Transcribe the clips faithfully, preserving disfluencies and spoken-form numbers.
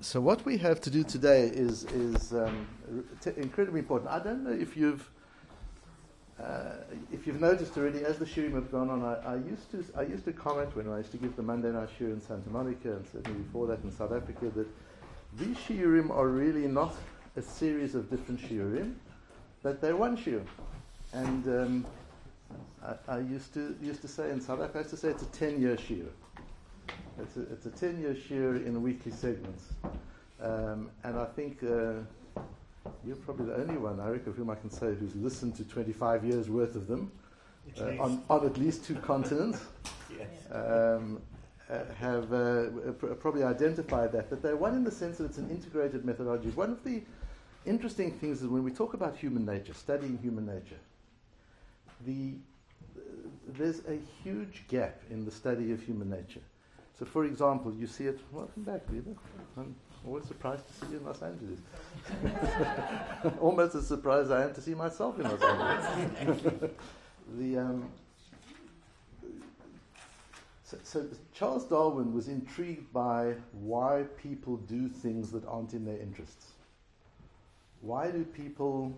So what we have to do today is is um, t- incredibly important. I don't know if you've uh, if you've noticed already, as the shiurim have gone on. I, I used to I used to comment when I used to give the Monday night shiur in Santa Monica, and certainly before that in South Africa, that these shiurim are really not a series of different shiurim, but they're one shiur. And um, I, I used to used to say in South Africa, I used to say it's a ten-year shiur. It's a, it's a ten-year shiur in weekly segments. Um, and I think uh, you're probably the only one, I reckon, of whom I can say who's listened to twenty-five years worth of them uh, on, on at least two continents. Yes. Um, uh, have uh, pr- probably identified that, that they're one in the sense that it's an integrated methodology. One of the interesting things is when we talk about human nature, studying human nature, the uh, there's a huge gap in the study of human nature. So, for example, you see it. Welcome back, Rita. I'm always surprised to see you in Los Angeles. Almost as surprised I am to see myself in Los Angeles. the um, so, so Charles Darwin was intrigued by why people do things that aren't in their interests. Why do people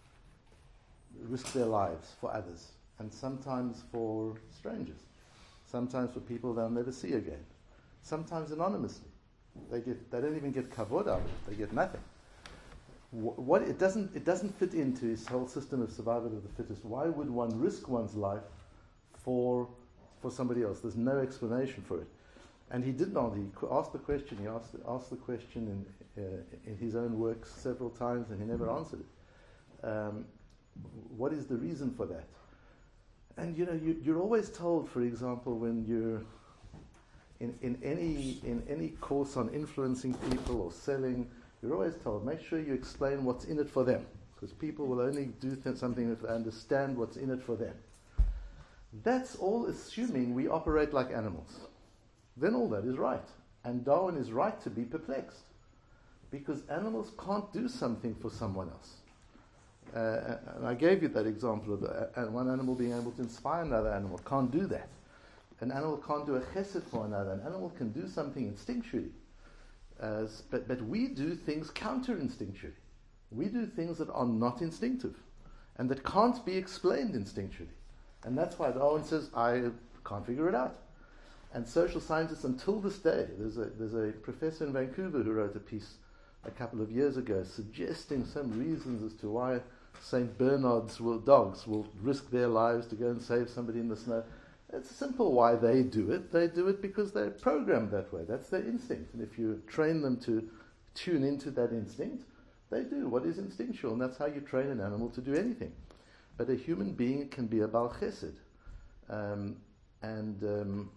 risk their lives for others, and sometimes for strangers? Sometimes for people they'll never see again. Sometimes anonymously. They get they don't even get kavod out of it. They get nothing. Wh- what it doesn't it doesn't fit into his whole system of survival of the fittest. Why would one risk one's life for for somebody else? There's no explanation for it. And he did not. He asked the question. He asked asked the question in uh, in his own works several times, and he never answered it. Um, what is the reason for that? And you know, you, you're always told, for example, when you're in, in any in any course on influencing people or selling, you're always told, make sure you explain what's in it for them, because people will only do th- something if they understand what's in it for them. That's all assuming we operate like animals. Then all that is right. And Darwin is right to be perplexed, because animals can't do something for someone else. Uh, and I gave you that example of uh, one animal being able to inspire another animal. Can't do that. An animal can't do a chesed for another. An animal can do something instinctually. Uh, but, but we do things counter-instinctually. We do things that are not instinctive and that can't be explained instinctually. And that's why Darwin says, I can't figure it out. And social scientists, until this day, there's a, there's a professor in Vancouver who wrote a piece a couple of years ago suggesting some reasons as to why Saint Bernard's will, dogs will risk their lives to go and save somebody in the snow. It's simple why they do it. They do it because they're programmed that way. That's their instinct. And if you train them to tune into that instinct, they do what is instinctual. And that's how you train an animal to do anything. But a human being can be a Baal Chesed. Um, and um,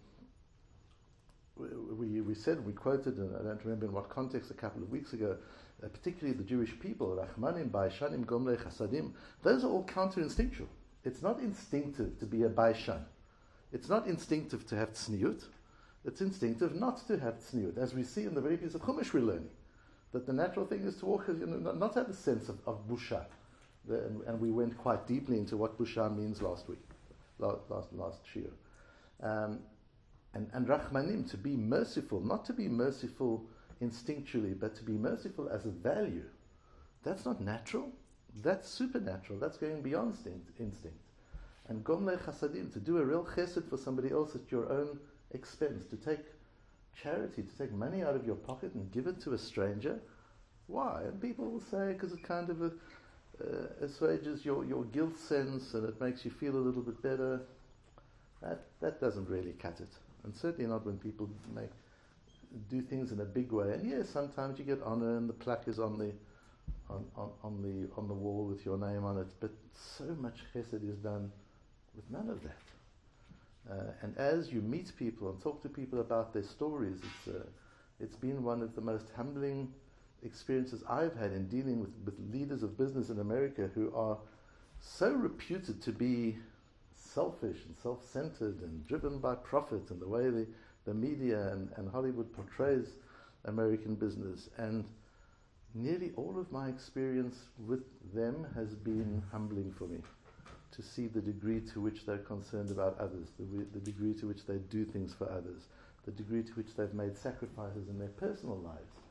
we, we said, we quoted, and I don't remember in what context, a couple of weeks ago, Uh, particularly the Jewish people, Rachmanim, Baishanim, Gomlei, Chasadim, those are all counter-instinctual. It's not instinctive to be a Baishan. It's not instinctive to have tzniut. It's instinctive not to have tzniut. As we see in the very piece of Chumash we're learning, that the natural thing is to walk, you know, not have a sense of, of busha. The, and, and we went quite deeply into what busha means last week, last, last, last shiur. Um, and, and Rachmanim, to be merciful, not to be merciful instinctually, but to be merciful as a value, that's not natural. That's supernatural. That's going beyond instinct. instinct. And gomlei chasadim, to do a real chesed for somebody else at your own expense, to take charity, to take money out of your pocket and give it to a stranger. Why? And people will say, because it kind of uh, uh, assuages your, your guilt sense and it makes you feel a little bit better. That that doesn't really cut it. And certainly not when people make do things in a big way. And yes, sometimes you get honor and the plaque is on the on, on, on the on the wall with your name on it, but so much chesed is done with none of that. Uh, and as you meet people and talk to people about their stories, it's uh, it's been one of the most humbling experiences I've had in dealing with, with leaders of business in America who are so reputed to be selfish and self-centered and driven by profit and the way they the media and, and Hollywood portrays American business. And nearly all of my experience with them has been humbling for me, to see the degree to which they're concerned about others, the, the degree to which they do things for others, the degree to which they've made sacrifices in their personal lives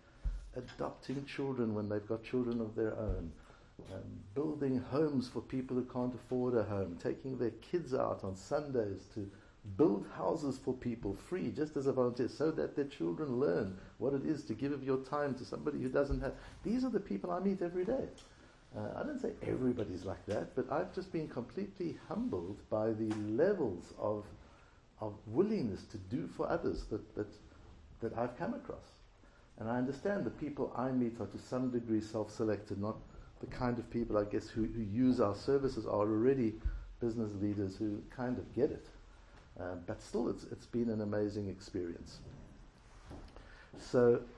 adopting children when they've got children of their own, um, building homes for people who can't afford a home, taking their kids out on Sundays to build houses for people free, just as a volunteer, so that their children learn what it is to give of your time to somebody who doesn't have. These are the people I meet every day. Uh, I don't say everybody's like that, but I've just been completely humbled by the levels of of willingness to do for others that, that that I've come across. And I understand the people I meet are to some degree self-selected, not the kind of people, I guess, who, who use our services are already business leaders who kind of get it. Um, but still, it's it's been an amazing experience. So,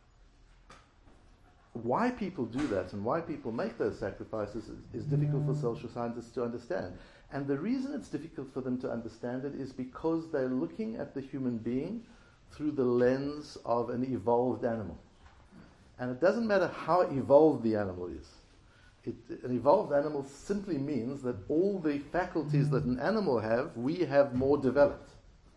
why people do that and why people make those sacrifices is, is difficult for social scientists to understand. And the reason it's difficult for them to understand it is because they're looking at the human being through the lens of an evolved animal. And it doesn't matter how evolved the animal is. It, an evolved animal simply means that all the faculties that an animal have, we have more developed.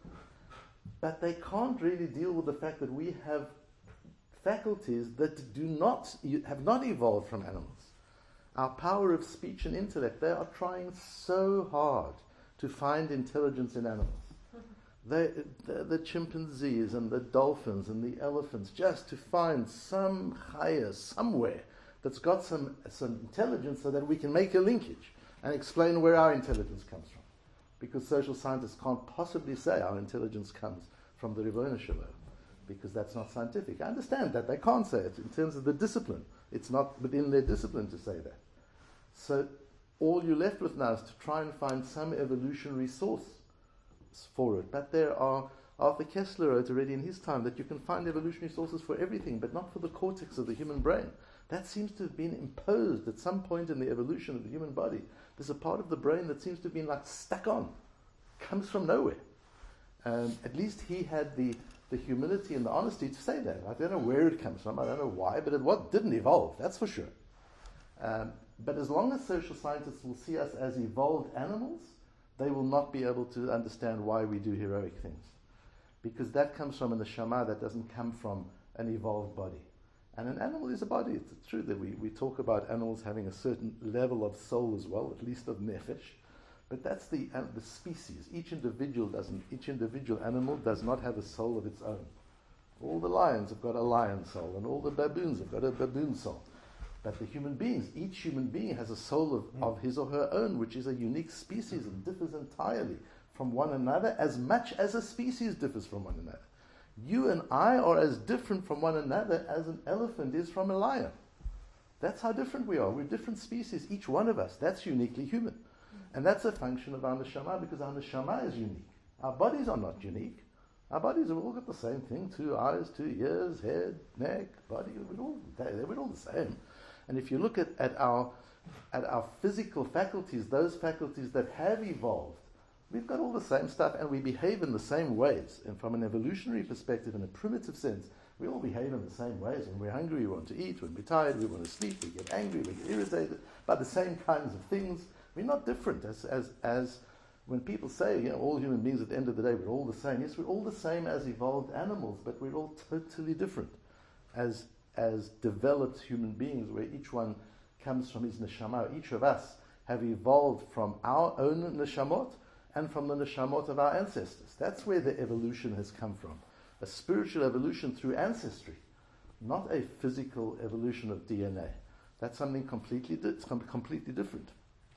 But they can't really deal with the fact that we have faculties that do not have not evolved from animals. Our power of speech and intellect, they are trying so hard to find intelligence in animals. They, the, the chimpanzees and the dolphins and the elephants, just to find some chaya somewhere that's got some, some intelligence so that we can make a linkage and explain where our intelligence comes from. Because social scientists can't possibly say our intelligence comes from the Ribono Shel Olam, because that's not scientific. I understand that. They can't say it in terms of the discipline. It's not within their discipline to say that. So all you're left with now is to try and find some evolutionary source for it. But there are, Arthur Koestler wrote already in his time that you can find evolutionary sources for everything, but not for the cortex of the human brain. That seems to have been imposed at some point in the evolution of the human body. There's a part of the brain that seems to have been like stuck on. Comes from nowhere. Um, at least he had the, the humility and the honesty to say that. I don't know where it comes from, I don't know why, but it what, didn't evolve, that's for sure. Um, but as long as social scientists will see us as evolved animals, they will not be able to understand why we do heroic things. Because that comes from an neshama, that doesn't come from an evolved body. And an animal is a body. It's true that we, we talk about animals having a certain level of soul as well, at least of nefesh. But that's the uh, the species. Each individual doesn't. Each individual animal does not have a soul of its own. All the lions have got a lion soul, and all the baboons have got a baboon soul. But the human beings, each human being has a soul of, mm. of his or her own, which is a unique species and differs entirely from one another, as much as a species differs from one another. You and I are as different from one another as an elephant is from a lion. That's how different we are. We're different species, each one of us. That's uniquely human. And that's a function of our neshama, because our neshama is unique. Our bodies are not unique. Our bodies have all got the same thing: two eyes, two ears, head, neck, body. We're all, we're all the same. And if you look at, at our at our physical faculties, those faculties that have evolved, we've got all the same stuff, and we behave in the same ways. And from an evolutionary perspective, in a primitive sense, we all behave in the same ways. When we're hungry, we want to eat. When we're tired, we want to sleep. We get angry, we get irritated by the same kinds of things. We're not different. As as as when people say, you know, all human beings at the end of the day, we're all the same. Yes, we're all the same as evolved animals, but we're all totally different as as developed human beings, where each one comes from his neshama. Each of us have evolved from our own neshamot and from the neshamot of our ancestors. That's where the evolution has come from. A spiritual evolution through ancestry, not a physical evolution of D N A. That's something completely di- completely different.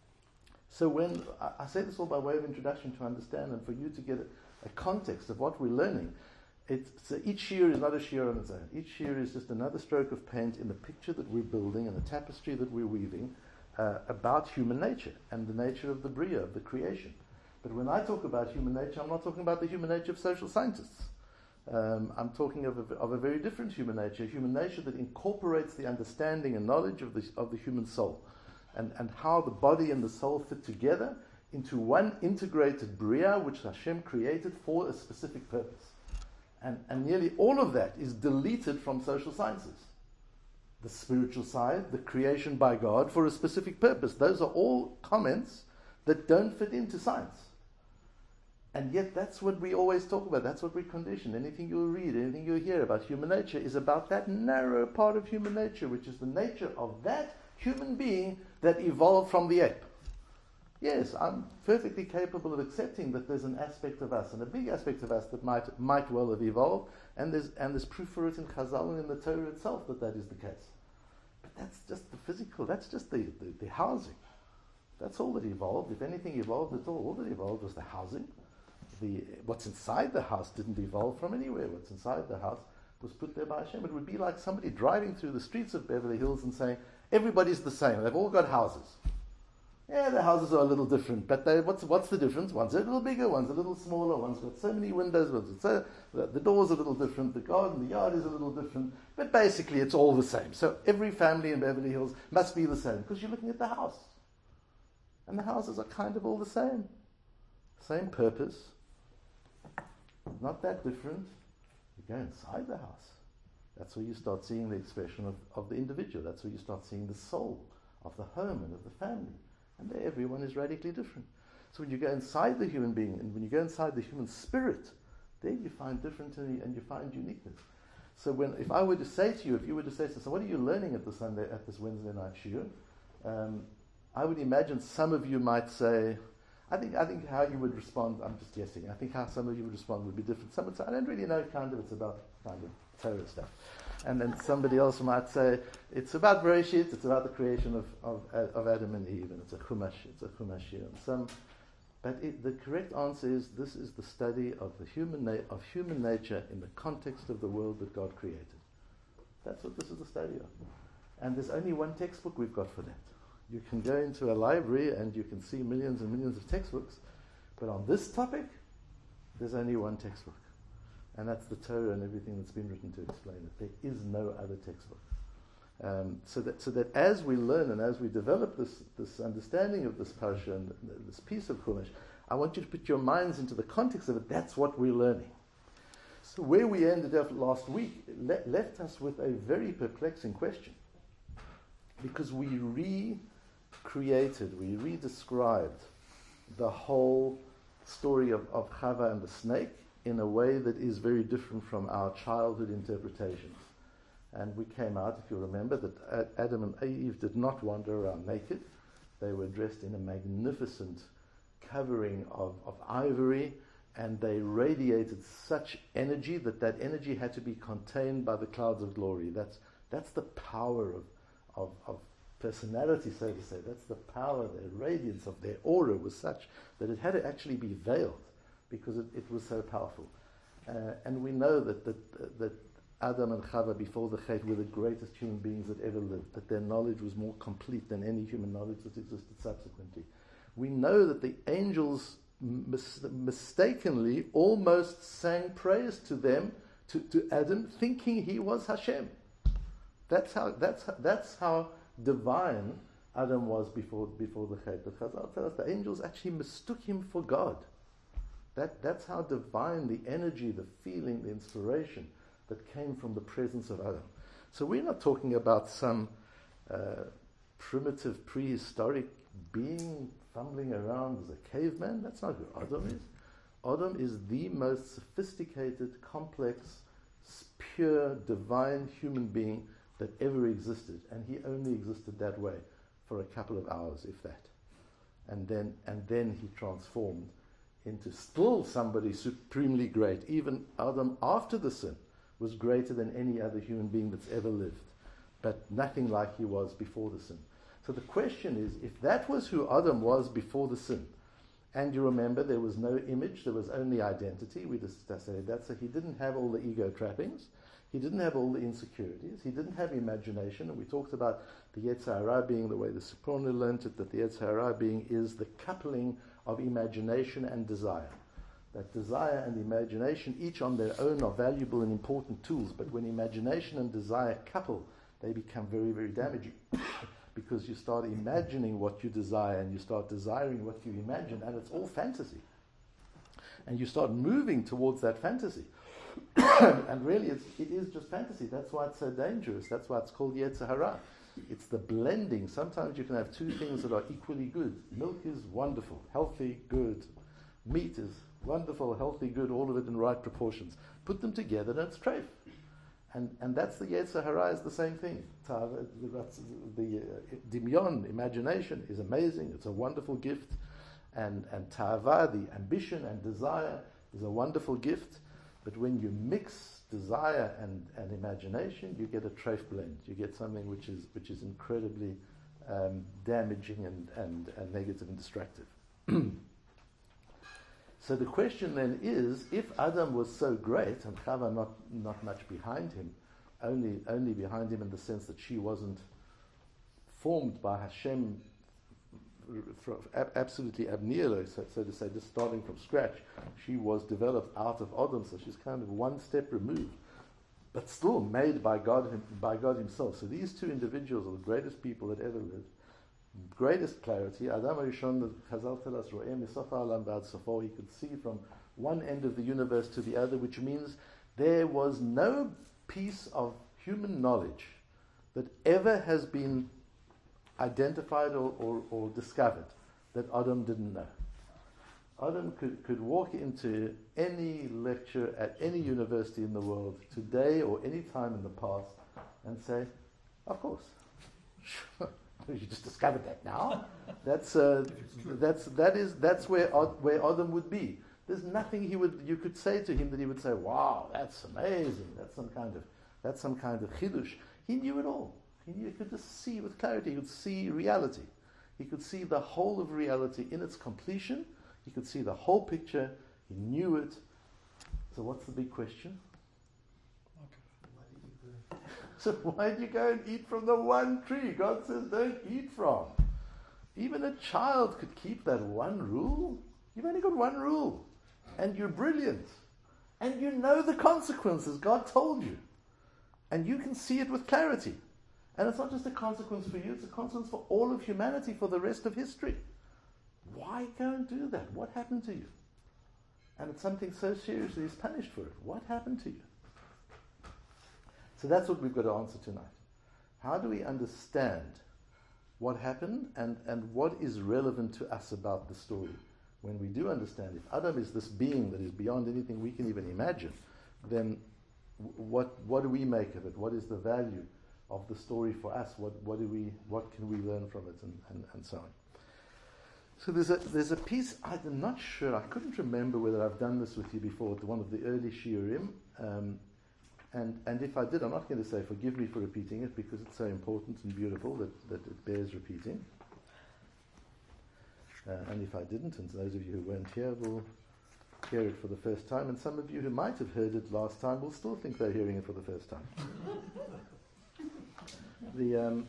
So when, I, I say this all by way of introduction to understand and for you to get a, a context of what we're learning. It's, so each year is not a shear on its own. Each year is just another stroke of paint in the picture that we're building and the tapestry that we're weaving uh, about human nature and the nature of the Bria, of the creation. But when I talk about human nature, I'm not talking about the human nature of social scientists. Um, I'm talking of a, of a very different human nature, a human nature that incorporates the understanding and knowledge of the, of the human soul, and, and how the body and the soul fit together into one integrated Bria, which Hashem created for a specific purpose. And, and nearly all of that is deleted from social sciences. The spiritual side, the creation by God for a specific purpose. Those are all comments that don't fit into science. And yet that's what we always talk about. That's what we condition. Anything you'll read, anything you'll hear about human nature is about that narrow part of human nature, which is the nature of that human being that evolved from the ape. Yes, I'm perfectly capable of accepting that there's an aspect of us, and a big aspect of us that might might well have evolved, and there's and there's proof for it in Chazal and in the Torah itself that that is the case. But that's just the physical, that's just the, the, the housing. That's all that evolved. If anything evolved at all, all that evolved was the housing. The, what's inside the house didn't evolve from anywhere. What's inside the house was put there by Hashem. It would be like somebody driving through the streets of Beverly Hills and saying, everybody's the same. They've all got houses. Yeah, the houses are a little different, but they, what's what's the difference? One's a little bigger, one's a little smaller, one's got so many windows, one's got so, the, the door's a little different, the garden, the yard is a little different, but basically it's all the same. So every family in Beverly Hills must be the same, because you're looking at the house. And the houses are kind of all the same. Same purpose. Not that different. You go inside the house. That's where you start seeing the expression of, of the individual. That's where you start seeing the soul of the home and of the family. And there everyone is radically different. So when you go inside the human being, and when you go inside the human spirit, there you find differently and you find uniqueness. So when, if I were to say to you, if you were to say to us, so what are you learning at the Sunday, at this Wednesday night shiur? Um, I would imagine some of you might say, I think I think how you would respond, I'm just guessing, I think how some of you would respond would be different. Some would say, I don't really know, kind of, it's about kind of Torah stuff. And then somebody else might say, it's about Bereshit, it's about the creation of, of, of Adam and Eve, and it's a Chumash, it's a Chumash. And some, but it, the correct answer is, this is the study of the human na- of human nature in the context of the world that God created. That's what this is the study of. And there's only one textbook we've got for that. You can go into a library and you can see millions and millions of textbooks, but on this topic, there's only one textbook. And that's the Torah and everything that's been written to explain it. There is no other textbook. Um, so that so that as we learn and as we develop this, this understanding of this parsha and this piece of Chumash, I want you to put your minds into the context of it. That's what we're learning. So where we ended up last week le- left us with a very perplexing question. Because we recreated, we redescribed the whole story of, of Chava and the snake in a way that is very different from our childhood interpretations. And we came out, if you remember, that Adam and Eve did not wander around naked. They were dressed in a magnificent covering of, of ivory, and they radiated such energy that that energy had to be contained by the clouds of glory. That's, that's the power of Of, of personality, so to say. That's the power, their radiance of their aura was such that it had to actually be veiled because it, it was so powerful. Uh, and we know that, that, that Adam and Chava before the Chet were the greatest human beings that ever lived, that their knowledge was more complete than any human knowledge that existed subsequently. We know that the angels mis- mistakenly almost sang praise to them, to, to Adam, thinking he was Hashem. That's how that's that's how divine Adam was before before the Chet. The Chazal tell us the angels actually mistook him for God. That that's how divine the energy, the feeling, the inspiration that came from the presence of Adam. So we're not talking about some uh, primitive prehistoric being fumbling around as a caveman. That's not who Adam is. Adam is the most sophisticated, complex, pure, divine human being that ever existed, and he only existed that way for a couple of hours, if that. And then and then he transformed into still somebody supremely great. Even Adam, after the sin, was greater than any other human being that's ever lived, but nothing like he was before the sin. So the question is, if that was who Adam was before the sin, and you remember there was no image, there was only identity, we just said that, so he didn't have all the ego trappings, he didn't have all the insecurities. He didn't have imagination. And we talked about the Yetzer Hara being, the way the Sforno learnt it, that the Yetzer Hara being is the coupling of imagination and desire. That desire and imagination, each on their own, are valuable and important tools. But when imagination and desire couple, they become very, very damaging. Because you start imagining what you desire and you start desiring what you imagine, and it's all fantasy. And you start moving towards that fantasy. And really, it's, it is just fantasy. That's why it's so dangerous. That's why it's called Yetzer Hara. It's the blending. Sometimes you can have two things that are equally good. Milk is wonderful, healthy, good. Meat is Wonderful, healthy, good, all of it in right proportions. Put them together and it's treif. And and that's the Yetzer Hara is the same thing. The, the uh, Dimyon, imagination, is amazing. It's a wonderful gift. And, and Ta'ava, the ambition and desire, is a wonderful gift. But when you mix desire and, and imagination, you get a treif blend. You get something which is which is incredibly um, damaging and, and, and negative and destructive. So the question then is, if Adam was so great, and Chava not, not much behind him, only only behind him in the sense that she wasn't formed by Hashem absolutely ab nihilo, so, so to say, just starting from scratch. She was developed out of Adam, so she's kind of one step removed, but still made by God by God Himself. So these two individuals are the greatest people that ever lived. Greatest clarity. Adam Rishon, the Chazal tell us, Ro'eh misofa alam ba'ad sofo, he could see from one end of the universe to the other, which means there was no piece of human knowledge that ever has been identified or, or, or discovered that Adam didn't know. Adam could, could walk into any lecture at any university in the world today or any time in the past and say, of course. You just discovered that now. That's uh, that's that is that's where where Adam would be. There's nothing he would you could say to him that he would say, "Wow, that's amazing. That's some kind of that's some kind of chidush." He knew it all. He knew, he could just see with clarity. He could see reality. He could see the whole of reality in its completion. He could see the whole picture. He knew it. So what's the big question? So why did you go and eat from the one tree God says don't eat from? Even a child could keep that one rule. You've only got one rule. And you're brilliant. And you know the consequences God told you. And you can see it with clarity. And it's not just a consequence for you, it's a consequence for all of humanity for the rest of history. Why go and do that? What happened to you? And it's something so serious that he's punished for it. What happened to you? So that's what we've got to answer tonight. How do we understand what happened and, and what is relevant to us about the story? When we do understand, if Adam is this being that is beyond anything we can even imagine, then what what do we make of it? What is the value of the story for us? What what do we what can we learn from it, and, and, and so on. So there's a there's a piece, I'm not sure, I couldn't remember whether I've done this with you before, one of the early shiurim. Um, And, and if I did, I'm not going to say forgive me for repeating it because it's so important and beautiful that, that it bears repeating. Uh, and if I didn't, and those of you who weren't here will hear it for the first time, and some of you who might have heard it last time will still think they're hearing it for the first time. the um,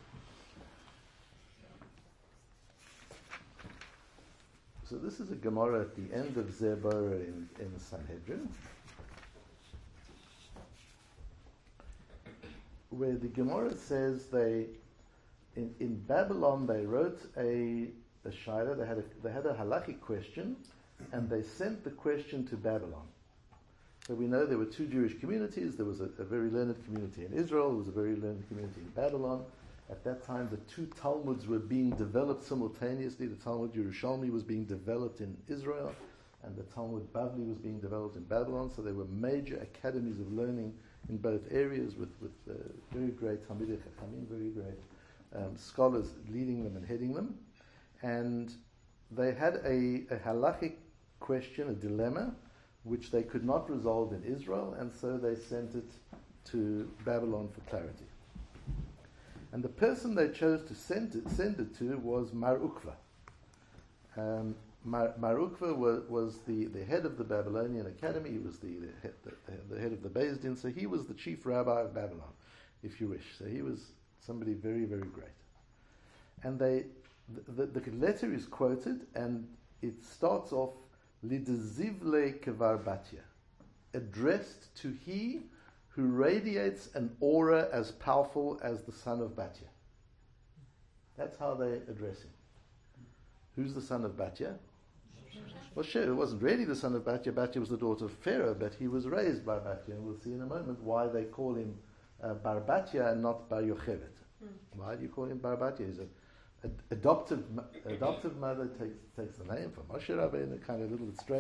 So this is a Gemara at the end of Zebora in, in Sanhedrin, where the Gemara says they, in, in Babylon, they wrote a, a shaila, they had a, they had a halachic question, and they sent the question to Babylon. So we know there were two Jewish communities. There was a, a very learned community in Israel, there was a very learned community in Babylon. At that time, the two Talmuds were being developed simultaneously. The Talmud Yerushalmi was being developed in Israel, and the Talmud Bavli was being developed in Babylon. So there were major academies of learning in both areas, with, with uh, very great Talmidei Chachamim, very great um, scholars leading them and heading them. And they had a, a halachic question, a dilemma, which they could not resolve in Israel, and so they sent it to Babylon for clarity. And the person they chose to send it, send it to was Mar Ukva. Um, Mar, Mar Ukva was, was the, the head of the Babylonian Academy. He was the, the, head, the, the head of the Beis Din, so he was the chief rabbi of Babylon, if you wish. So he was somebody very, very great. And they, the, the, the letter is quoted, and it starts off, Lidezivle Kevar Batya, addressed to he who radiates an aura as powerful as the son of Batya. That's how they address him. Who's the son of Batya? Well, sure, it wasn't really the son of Batya. Batya was the daughter of Pharaoh, but he was raised by Batya, and we'll see in a moment why they call him uh, Bar Batya and not Bar Yocheved. Mm. Why do you call him Bar Batya? He's a Ad- adoptive adoptive mother takes takes the name from Moshe Rabbeinu, kind of a little bit strange,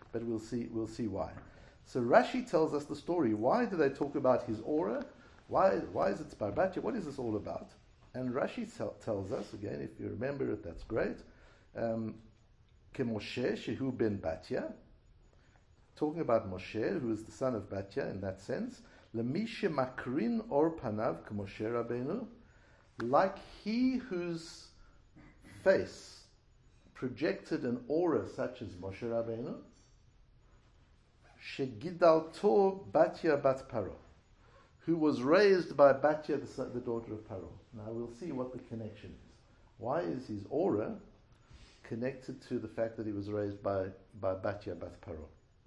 but we'll see, we'll see why. So Rashi tells us the story. Why do they talk about his aura? Why, why is it Bar Batya? What is this all about? And Rashi tell, tells us, again, if you remember it, that's great. Um, Moshe Shehu ben Batya, talking about Moshe, who is the son of Batya in that sense. Lemishe makrin or panav k'Moshe Rabbeinu, like he whose face projected an aura such as Moshe Rabbeinu. Shegidalto Batya bat Paro, who was raised by Batya, the, the daughter of Paro. Now we'll see what the connection is. Why is his aura connected to the fact that he was raised by, by Batya bat Paro?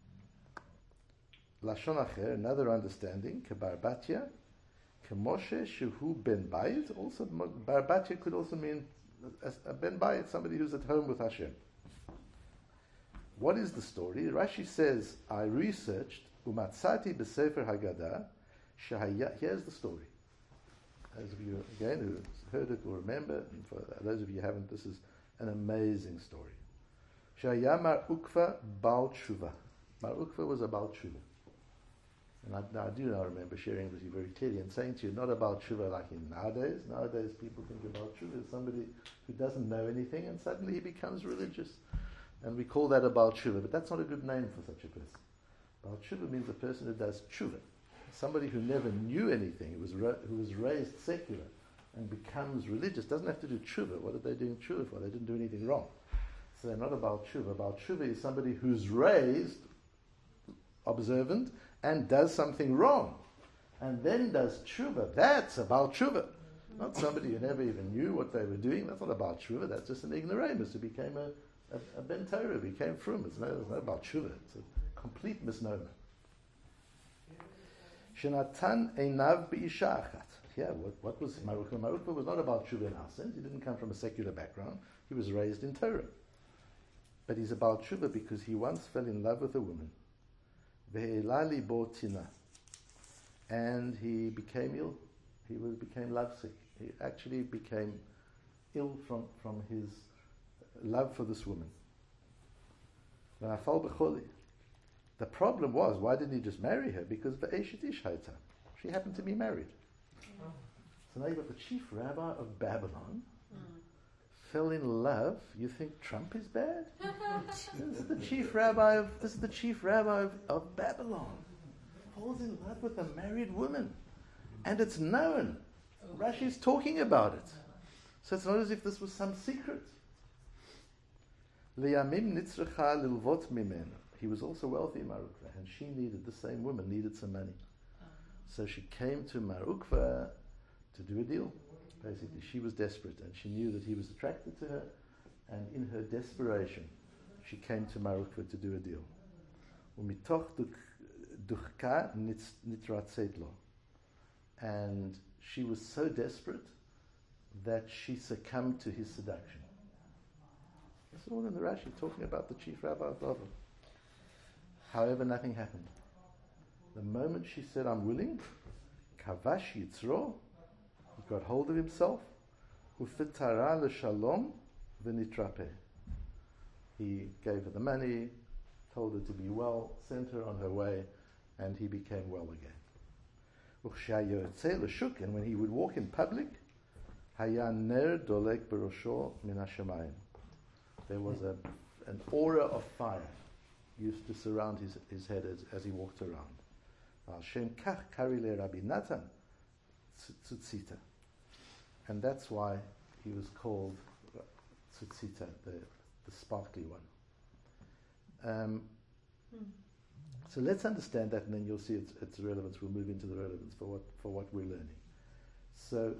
Lashon Acher, another understanding, Kebar Batya, Kemoshe Shehu ben Bayit. Also, Bar Batya could also mean a, a ben Bayit, somebody who's at home with Hashem. What is the story? Rashi says, I researched, Umatzati b'Sefer Haggadah, Shahaya. Here's the story. Those of you, again, who heard it will remember, and for those of you who haven't, this is an amazing story. Shahaya Mar Ukva Baal Tshuva. Mar Ukva was a Baal Tshuva. And I, now I do now remember sharing with you very clearly and saying to you, not about tshuva like in nowadays. Nowadays people think about tshuva as somebody who doesn't know anything and suddenly he becomes religious. And we call that a Baal Tshuva, but that's not a good name for such a person. Baal Tshuva means a person who does tshuva. Somebody who never knew anything, who was, ra- who was raised secular and becomes religious, doesn't have to do tshuva. What are they doing tshuva for? They didn't do anything wrong. So they're not a Baal Tshuva. Baal Tshuva is somebody who's raised observant and does something wrong, and then does tshuva. That's about tshuva. Not somebody who never even knew what they were doing. That's not about tshuva. That's just an ignoramus who became a, a, a ben Torah, became frum. It's no, it's not about tshuva. It's a complete misnomer. Shenatan einav b'isha achat. Yeah, what, what was Marukva? Marukva was not about tshuva in our sense. He didn't come from a secular background. He was raised in Torah. But he's about tshuva because he once fell in love with a woman. Ve'elali botina, and he became ill. He was became lovesick. He actually became ill from, from his love for this woman. The problem was, why didn't he just marry her? Because ve'eshet ish hayta, she happened to be married. So now you've got the chief rabbi of Babylon fell in love. You think Trump is bad? This is the chief rabbi of this is the chief rabbi of, of Babylon. Falls in love with a married woman. And it's known. Rashi's talking about it. So it's not as if this was some secret. Liyamim nitzrecha lilvot mimenu. He was also wealthy, Marukva, and she needed, the same woman needed some money. So she came to Marukva to do a deal. Basically, she was desperate, and she knew that he was attracted to her, and in her desperation, she came to Marukva to do a deal. Umitoch duchka nitratzet lo, and she was so desperate that she succumbed to his seduction. This is all in the Rashi, talking about the chief rabbi of Babel. However, nothing happened. The moment she said, "I'm willing," kavash yitzro, he got hold of himself. Ufitara l'shalom v'nitrape. He gave her the money, told her to be well, sent her on her way, and he became well again. And when he would walk in public, haya ner dolek berosho min hashamayim. There was a, an aura of fire used to surround his, his head as, as he walked around. Shem kach kari le Rabbi Natan tzutzita. And that's why he was called tzutzita, the, the sparkly one. Um, hmm. So let's understand that, and then you'll see its, its relevance. We'll move into the relevance for what for what we're learning. So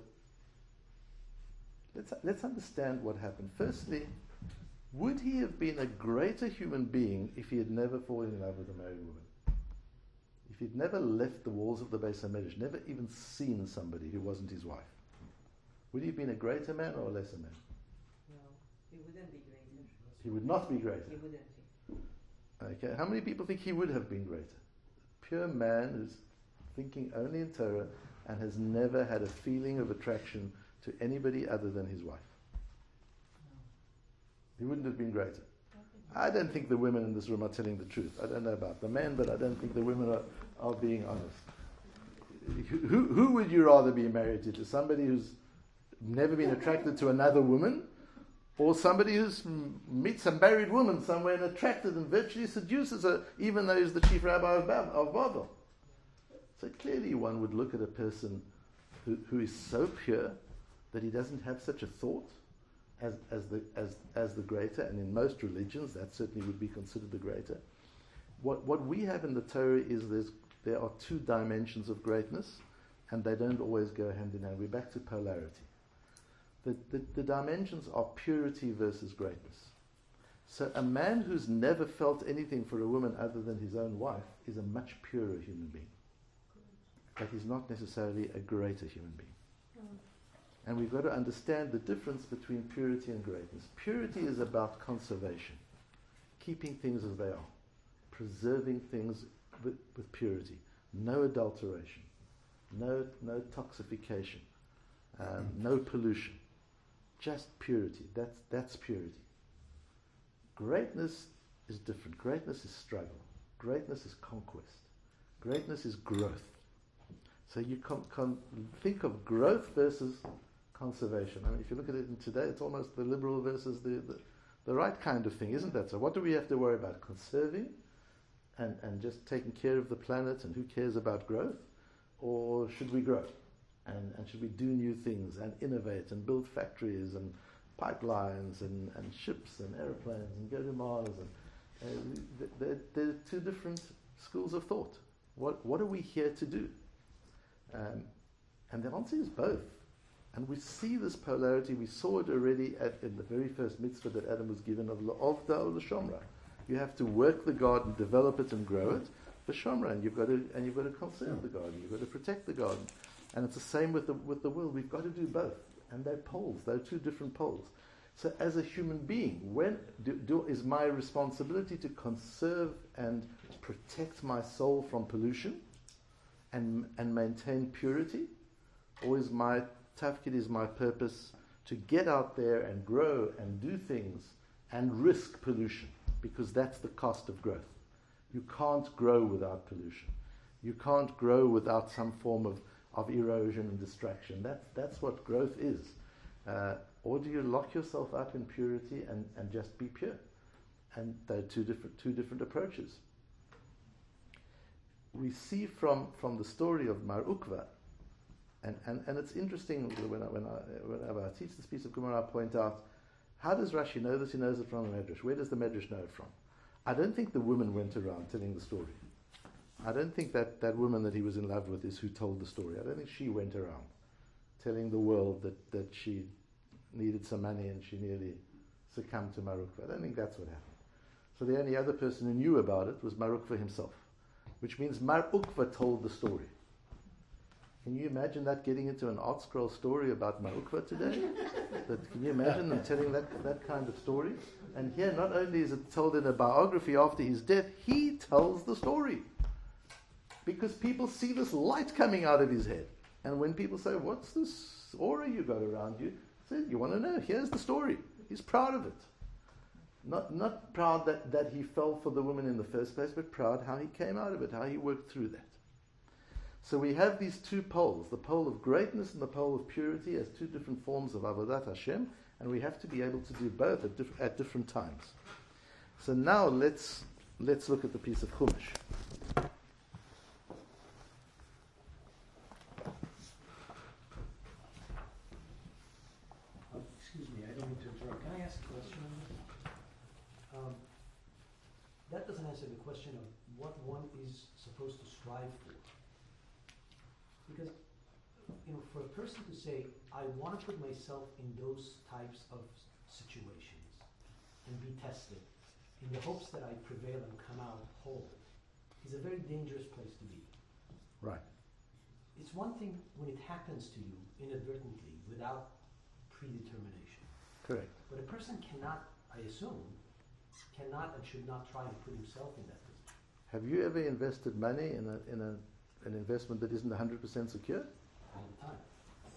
let's let's understand what happened. Firstly, would he have been a greater human being if he had never fallen in love with a married woman? If he'd never left the walls of the Beis HaMedrash, never even seen somebody who wasn't his wife, would he have been a greater man or a lesser man? No, he wouldn't be greater. He would not be greater. He wouldn't be. Okay, how many people think he would have been greater? Pure man who's thinking only in Torah and has never had a feeling of attraction to anybody other than his wife. No. He wouldn't have been greater. I don't think the women in this room are telling the truth. I don't know about the men, but I don't think the women are, are being honest. Who, who would you rather be married to? To somebody who's never been attracted to another woman, or somebody who's meets a married woman somewhere and attracted and virtually seduces her, even though he's the chief rabbi of, Bab- of Babel? So clearly one would look at a person who, who is so pure that he doesn't have such a thought as, as, the, as, as the greater, and in most religions that certainly would be considered the greater. What, what we have in the Torah is there's, there are two dimensions of greatness, and they don't always go hand in hand. We're back to polarity. The, the, the dimensions are purity versus greatness. So a man who's never felt anything for a woman other than his own wife is a much purer human being. But he's not necessarily a greater human being. Mm. And we've got to understand the difference between purity and greatness. Purity is about conservation, keeping things as they are, preserving things with, with purity, no adulteration, no, no toxification, um, no pollution, just purity. That's, that's purity. Greatness is different. Greatness is struggle. Greatness is conquest. Greatness is growth. So you can, can think of growth versus conservation. I mean, if you look at it in today, it's almost the liberal versus the, the, the right kind of thing, isn't that? So what do we have to worry about? Conserving and, and just taking care of the planet, and who cares about growth? Or should we grow? And, and should we do new things and innovate and build factories and pipelines and, and ships and airplanes and go to Mars? And uh, they're, they're two different schools of thought. What, what are we here to do? Um, and the answer is both. And we see this polarity. We saw it already at, in the very first mitzvah that Adam was given of of the L'Shomra. You have to work the garden, develop it, and grow it. The Shomra, and you've got to and you've got to conserve the garden. You've got to protect the garden. And it's the same with the with the will. We've got to do both. And they're poles. They're two different poles. So as a human being, when do, do, is my responsibility to conserve and protect my soul from pollution and and maintain purity, or is my tafkid, is my purpose to get out there and grow and do things and risk pollution, because that's the cost of growth. You can't grow without pollution. You can't grow without some form of, of erosion and distraction. That's that's what growth is. Uh, or do you lock yourself up in purity and, and just be pure? And they're two different two different approaches. We see from, from the story of Mar Ukva, and, and, and it's interesting when I, when I, whenever I teach this piece of Gemara, I point out, how does Rashi know this? He knows it from the Medrash. Where does the Medrash know it from? I don't think the woman went around telling the story. I don't think that, that woman that he was in love with is who told the story. I don't think she went around telling the world that, that she needed some money and she nearly succumbed to Mar Ukva. I don't think that's what happened. So the only other person who knew about it was Mar Ukva himself, which means Mar Ukva told the story. Can you imagine that getting into an art scroll story about Mar Ukva today? that, can you imagine them telling that, that kind of story? And here, not only is it told in a biography after his death, he tells the story. Because people see this light coming out of his head. And when people say, what's this aura you got around you? Say, you want to know, here's the story. He's proud of it. Not not proud that, that he fell for the woman in the first place, but proud how he came out of it, how he worked through that. So we have these two poles, the pole of greatness and the pole of purity, as two different forms of Avodat Hashem, and we have to be able to do both at, diff- at different times. So now let's let's look at the piece of Chumash. Uh, excuse me, I don't mean to interrupt. Can I ask a question on this? Um, that doesn't answer the question of what one is supposed to strive for. Because, you know, for a person to say, I want to put myself in those types of situations and be tested in the hopes that I prevail and come out whole, is a very dangerous place to be. Right. It's one thing when it happens to you inadvertently without predetermination. Correct. But a person cannot, I assume, cannot and should not try and put himself in that position. Have you ever invested money in a in a an investment that isn't one hundred percent secure? All the time.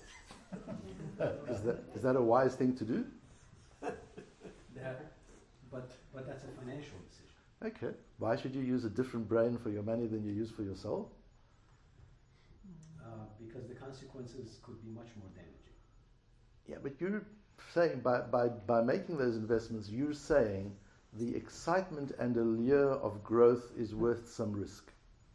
Is that is that a wise thing to do? Never. but but that's a financial decision. Okay. Why should you use a different brain for your money than you use for your soul? Uh, because the consequences could be much more damaging. Yeah, but you're saying by, by, by making those investments, you're saying the excitement and allure of growth is worth some risk.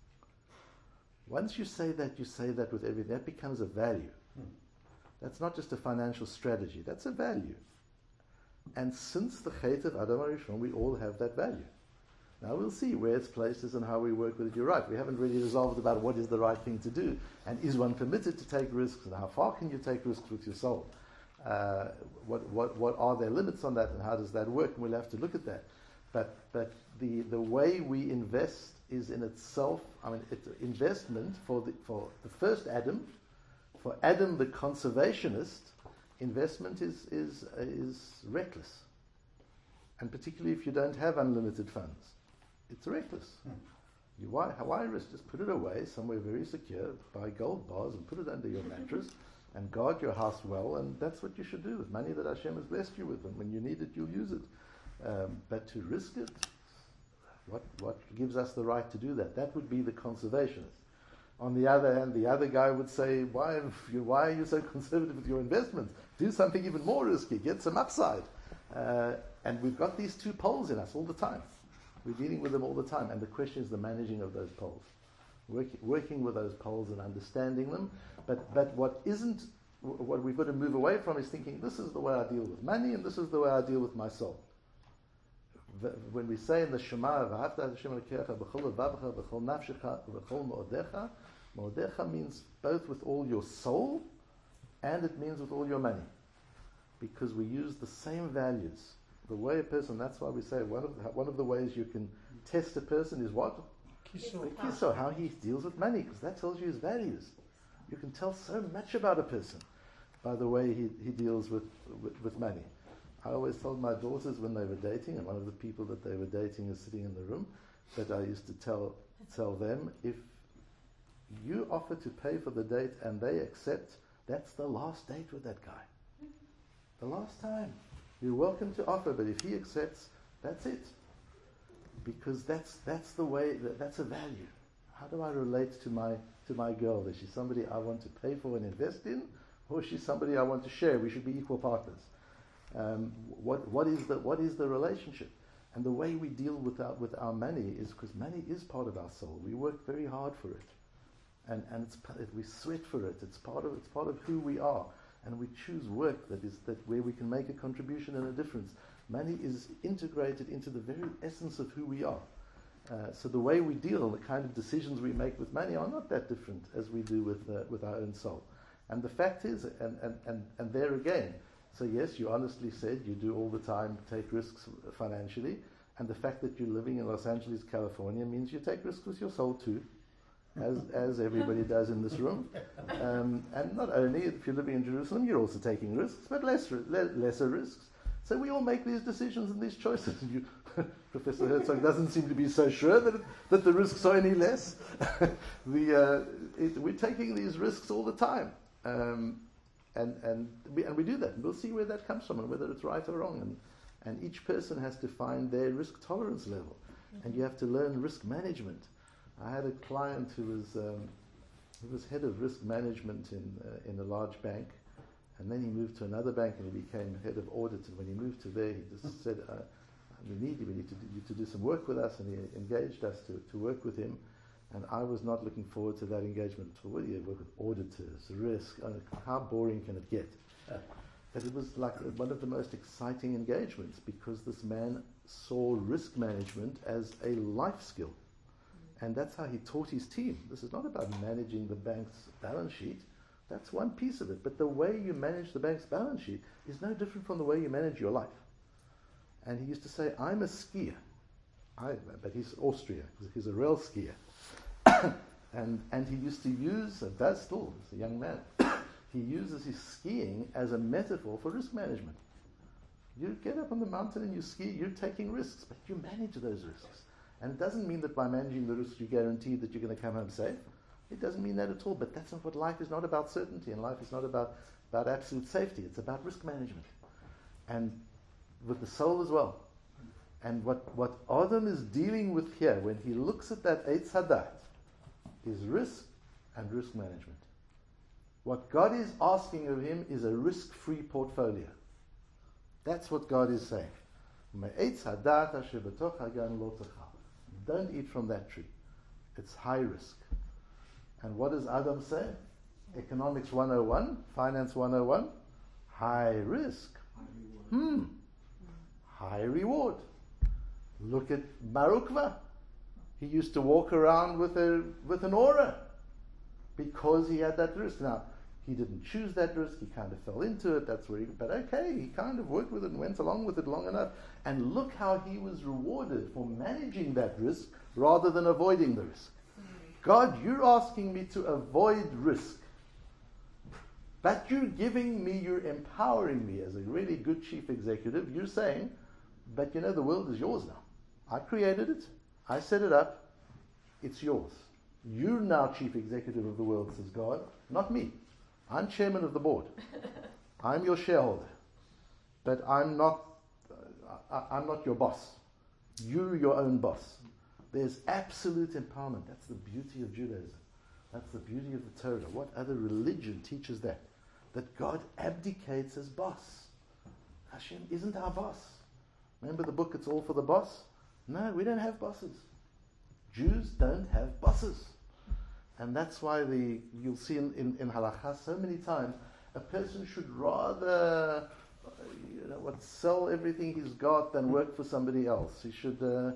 Once you say that, you say that with everything. That becomes a value. Hmm. That's not just a financial strategy. That's a value. And since the Chet of Adam HaRishon, we all have that value. Now we'll see where its place is and how we work with it. You're right. We haven't really resolved about what is the right thing to do. And is one permitted to take risks? And how far can you take risks with your soul? Uh, what, what, what are their limits on that, and how does that work? And we'll have to look at that. But, but the, the way we invest is in itself, I mean, it's investment for the, for the first Adam, for Adam the conservationist, investment is, is, uh, is reckless. And particularly if you don't have unlimited funds. It's reckless. Hmm. You, why, why risk? Just put it away somewhere very secure, buy gold bars and put it under your mattress and guard your house well, and that's what you should do with money that Hashem has blessed you with, and when you need it, you'll use it. Um, but to risk it, what, what gives us the right to do that? That would be the conservationist. On the other hand, the other guy would say, why, you, why are you so conservative with your investments? Do something even more risky, get some upside. Uh, and we've got these two poles in us all the time. We're dealing with them all the time, and the question is the managing of those poles. Work, working with those poles and understanding them. But, but what isn't, what we've got to move away from is thinking, this is the way I deal with money, and this is the way I deal with my soul. When we say in the Shema, V'ahavta Hashem Elokecha b'chol levavecha b'chol nafshecha b'chol me'odecha, me'odecha means both with all your soul, and it means with all your money. Because we use the same values. The way a person, that's why we say one of the, one of the ways you can test a person is what? Kiso. The kiso, how he deals with money, because that tells you his values. You can tell so much about a person by the way he, he deals with, with, with money. I always told my daughters when they were dating, and one of the people that they were dating is sitting in the room, that I used to tell tell them, if you offer to pay for the date and they accept, that's the last date with that guy. The last time. You're welcome to offer, but if he accepts, that's it. Because that's that's the way, that, that's a value. How do I relate to my to my girl? Is she somebody I want to pay for and invest in, or is she somebody I want to share? We should be equal partners. Um, what what is the what is the relationship? And the way we deal with our with our money is because money is part of our soul. We work very hard for it, and and it's we sweat for it. It's part of it's part of who we are. And we choose work that is that where we can make a contribution and a difference. Money is integrated into the very essence of who we are. Uh, so the way we deal, the kind of decisions we make with money are not that different as we do with uh, with our own soul. And the fact is, and, and, and, and there again, so yes, you honestly said you do all the time take risks financially, and the fact that you're living in Los Angeles, California means you take risks with your soul too. As, as everybody does in this room. Um, and not only, if you're living in Jerusalem, you're also taking risks, but less, le- lesser risks. So we all make these decisions and these choices. You, Professor Herzog doesn't seem to be so sure that, it, that the risks are any less. the, uh, it, we're taking these risks all the time. Um, and, and, we, and we do that. And we'll see where that comes from and whether it's right or wrong. And, and each person has to find their risk tolerance level. And you have to learn risk management. I had a client who was um, who was head of risk management in uh, in a large bank, and then he moved to another bank and he became head of audit. And when he moved to there, he just said, uh, "We need you. We need to do, you to do some work with us." And he engaged us to, to work with him. And I was not looking forward to that engagement. For what do you work with auditors, risk? Uh, how boring can it get? But it was like one of the most exciting engagements because this man saw risk management as a life skill. And that's how he taught his team. This is not about managing the bank's balance sheet. That's one piece of it. But the way you manage the bank's balance sheet is no different from the way you manage your life. And he used to say, I'm a skier. I, but he's Austria. He's a rail skier. and and he used to use, and does still, he's a young man, he uses his skiing as a metaphor for risk management. You get up on the mountain and you ski, you're taking risks, but you manage those risks. And it doesn't mean that by managing the risks you guarantee that you're going to come home safe. It doesn't mean that at all, but that's not what life is not about certainty, and life is not about, about absolute safety. It's about risk management. And with the soul as well. And what, what Adam is dealing with here, when he looks at that Eitz Hadat, is risk and risk management. What God is asking of him is a risk-free portfolio. That's what God is saying. Don't eat from that tree. It's high risk. And what does Adam say? Economics one oh one, Finance one oh one, high risk. Hmm. High reward. Look at Marukva. He used to walk around with a with an aura because he had that risk. Now, he didn't choose that risk. He kind of fell into it. That's where he, but okay, he kind of worked with it and went along with it long enough. And look how he was rewarded for managing that risk rather than avoiding the risk. God, you're asking me to avoid risk. But you're giving me, you're empowering me as a really good chief executive. You're saying, but you know, the world is yours now. I created it. I set it up. It's yours. You're now chief executive of the world, says God, not me. I'm chairman of the board. I'm your shareholder. But I'm not, uh, I'm not your boss. You're your own boss. There's absolute empowerment. That's the beauty of Judaism. That's the beauty of the Torah. What other religion teaches that? That God abdicates as boss. Hashem isn't our boss. Remember the book, It's All for the Boss? No, we don't have bosses. Jews don't have bosses. And that's why the you'll see in, in, in halakha so many times, a person should rather uh, you know, what, sell everything he's got than work for somebody else. He should uh,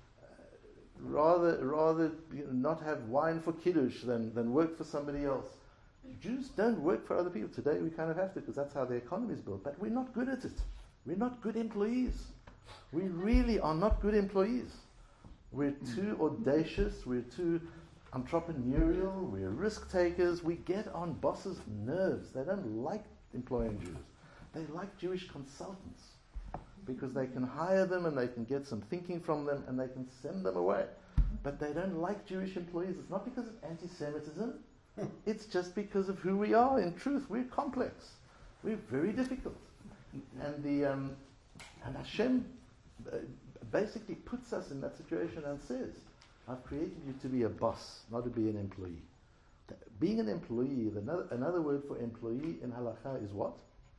rather rather you know, not have wine for kiddush than, than work for somebody else. Jews don't work for other people. Today we kind of have to because that's how the economy is built. But we're not good at it. We're not good employees. We really are not good employees. We're too audacious. We're too entrepreneurial. We're risk takers. We get on bosses' nerves. They don't like employing Jews. They like Jewish consultants because they can hire them and they can get some thinking from them and they can send them away. But they don't like Jewish employees. It's not because of anti-Semitism. It's just because of who we are. In truth, we're complex. We're very difficult. And the um, and Hashem uh, basically puts us in that situation and says, I've created you to be a boss, not to be an employee. Being an employee, another, another word for employee in halakha is what?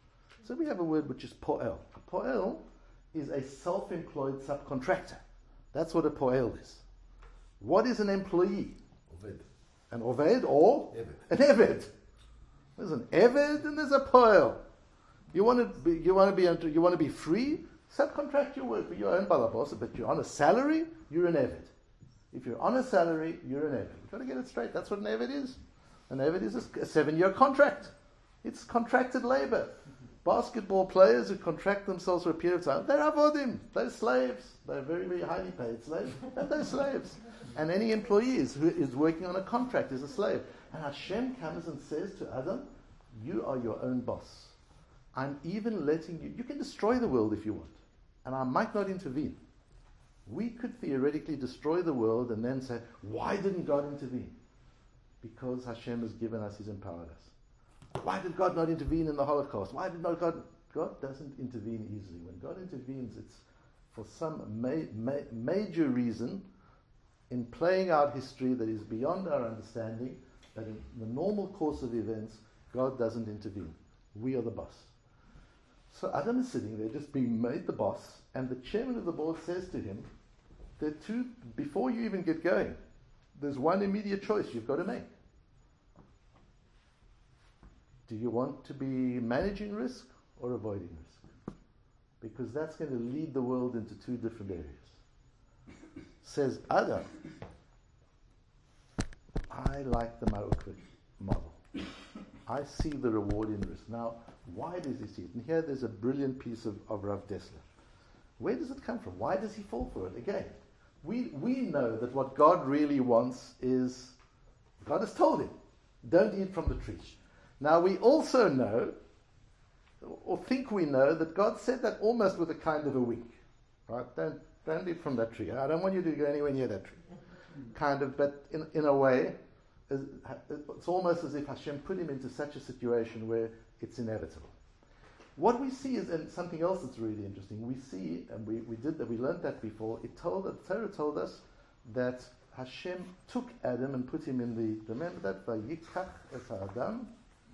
So we have a word which is po'el. A po'el is a self-employed subcontractor. That's what a po'el is. What is an employee? Oved. An oved or? Eved. An eved. There's an eved and there's a po'el. You want to be, you want to be, you want to be free? Subcontract your work for your own balabos, but you're on a salary, you're an eved. If you're on a salary, you're an eved. You've got to get it straight. That's what an eved is. An eved is a, a seven-year contract. It's contracted labor. Basketball players who contract themselves for a period of time, they're avodim. They're slaves. They're very, very highly paid slaves. And they're slaves. And any employee is, who is working on a contract is a slave. And Hashem comes and says to Adam, you are your own boss. I'm even letting you, you can destroy the world if you want. And I might not intervene. We could theoretically destroy the world and then say, why didn't God intervene? Because Hashem has given us, He's empowered us. Why did God not intervene in the Holocaust? Why did not God? God doesn't intervene easily. When God intervenes, it's for some ma- ma- major reason in playing out history that is beyond our understanding, that in the normal course of events, God doesn't intervene. We are the boss. So Adam is sitting there just being made the boss, and the chairman of the board says to him, there are two, before you even get going, there's one immediate choice you've got to make. Do you want to be managing risk or avoiding risk? Because that's going to lead the world into two different areas. Says Adam, I like the Marukva model. I see the reward in risk. Now, why does he see it? And here there's a brilliant piece of, of Rav Dessler. Where does it come from? Why does he fall for it? Again, we, we know that what God really wants is, God has told him, don't eat from the tree. Now we also know, or think we know, that God said that almost with a kind of a wink. Right? Don't, don't eat from that tree. I don't want you to go anywhere near that tree. Kind of, but in, in a way, it's almost as if Hashem put him into such a situation where it's inevitable. What we see is, and something else that's really interesting, we see, and we, we did that, we learned that before, it told, the Torah told us that Hashem took Adam and put him in the, remember that, Vayikach et Adam,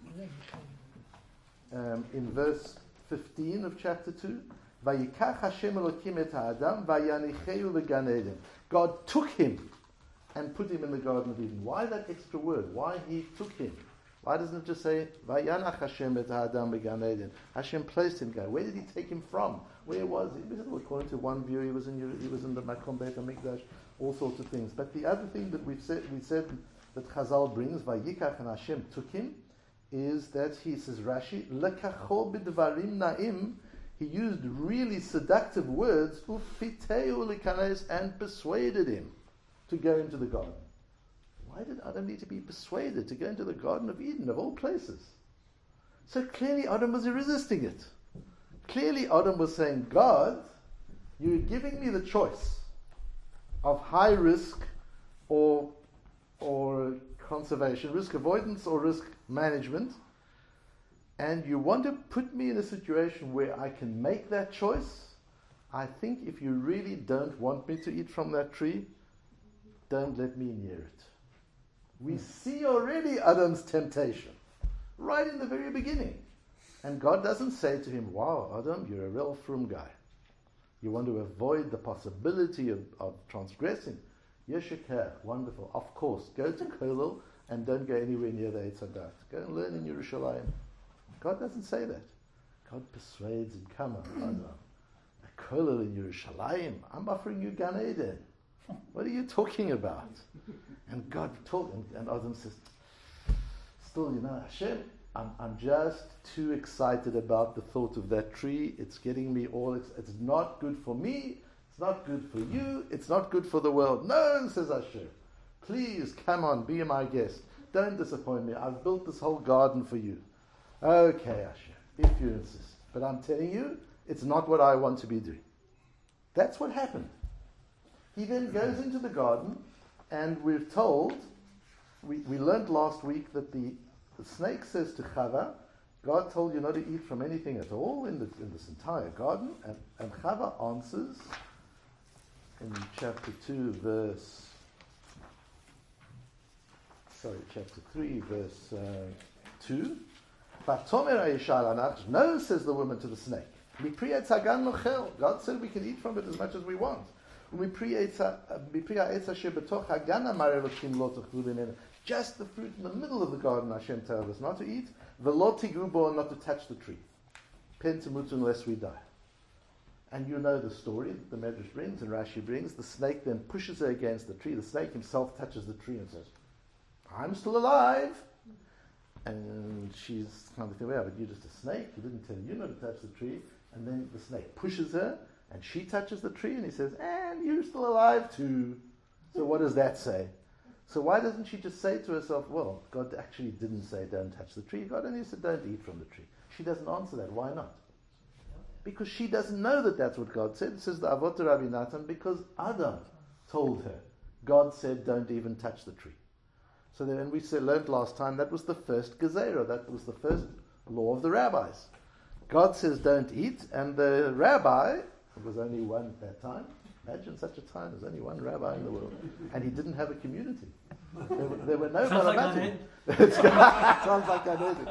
um, in verse fifteen of chapter two, Vayikach Hashem Elokim et Adam, Vayanicheu legan Eden. God took him and put him in the Garden of Eden. Why that extra word? Why he took him? Why doesn't it just say, Vayanach Hashem et Adam began Eden? Hashem placed him there. Where did he take him from? Where was he? According to one view, he was in he was in the Makom Beit HaMikdash, all sorts of things. But the other thing that we've said, we said that Chazal brings, Vayikach, and Hashem took him, is that he says, Rashi, Lekacho b'dvarim na'im, he used really seductive words, Ufiteu likanes, and persuaded him to go into the garden. Why did Adam need to be persuaded to go into the Garden of Eden, of all places? So clearly Adam was resisting it. Clearly Adam was saying, God, you're giving me the choice of high risk or, or conservation, risk avoidance or risk management, and you want to put me in a situation where I can make that choice. I think if you really don't want me to eat from that tree, don't let me near it. We see already Adam's temptation, right in the very beginning. And God doesn't say to him, wow, Adam, you're a real frum guy. You want to avoid the possibility of, of transgressing. Yeshikah, wonderful. Of course, go to Kolel and don't go anywhere near the Eitz Hadat. Go and learn in Yerushalayim. God doesn't say that. God persuades him, come on, Adam. A Kolel in Yerushalayim. I'm offering you Gan Eden. What are you talking about? And God talked, and, and Adam says, still, you know, Hashem, I'm, I'm just too excited about the thought of that tree. It's getting me all, ex- it's not good for me, it's not good for you, it's not good for the world. No, says Hashem, please come on, be my guest. Don't disappoint me. I've built this whole garden for you. Okay, Hashem, if you insist. But I'm telling you, it's not what I want to be doing. That's what happened. He then goes into the garden, and we're told, we, we learned last week that the, the snake says to Chava, God told you not to eat from anything at all in, the, in this entire garden. And, and Chava answers in chapter two, verse, sorry, chapter three, verse uh, two. No, says the woman to the snake. God said we can eat from it as much as we want. Just the fruit in the middle of the garden Hashem tells us not to eat, and not to touch the tree. Unless we die. And you know the story that the Medrash brings and Rashi brings. The snake then pushes her against the tree. The snake himself touches the tree and says, I'm still alive. And she's kind of thinking, well, but you're just a snake. He didn't tell you not to touch the tree. And then the snake pushes her, and she touches the tree, and he says, and you're still alive too. So what does that say? So why doesn't she just say to herself, well, God actually didn't say don't touch the tree. God only said don't eat from the tree. She doesn't answer that. Why not? Because she doesn't know that that's what God said. It says the Avot Rabbi Natan, because Adam told her. God said don't even touch the tree. So then we said, learned last time, that was the first gezerah. That was the first law of the rabbis. God says don't eat, and the rabbi, there was only one at that time, imagine such a time, there's only one rabbi in the world, and he didn't have a community. There were, there were no Sounds like Balamatim. It sounds like I know